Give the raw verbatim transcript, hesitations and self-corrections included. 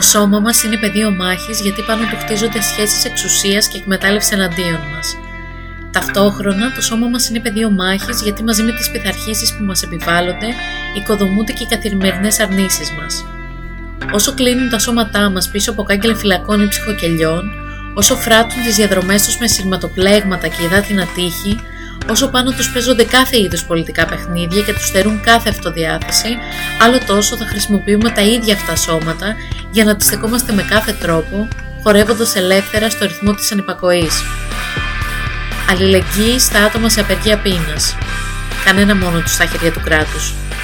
Το σώμα μας είναι πεδίο μάχης γιατί πάνω του χτίζονται σχέσεις εξουσίας και εκμετάλλευση εναντίον μας. Ταυτόχρονα, το σώμα μας είναι πεδίο μάχης γιατί μαζί με τις πειθαρχήσεις που μας επιβάλλονται, οικοδομούνται και οι καθημερινές αρνήσεις μας. Όσο κλείνουν τα σώματά μας πίσω από κάγκελα φυλακών ή ψυχοκελιών, όσο φράττουν τις διαδρομές τους με σειρματοπλέγματα και υδάτινα τείχη, όσο πάνω τους παίζονται κάθε είδους πολιτικά παιχνίδια και τους στερούν κάθε αυτοδιάθεση, άλλο τόσο θα χρησιμοποιούμε τα ίδια αυτά σώματα για να αντιστεκόμαστε με κάθε τρόπο, χορεύοντας ελεύθερα στο ρυθμό της ανυπακοής. Αλληλεγγύη στα άτομα σε απεργία πείνας. Κανένα μόνο τους στα χέρια του κράτους.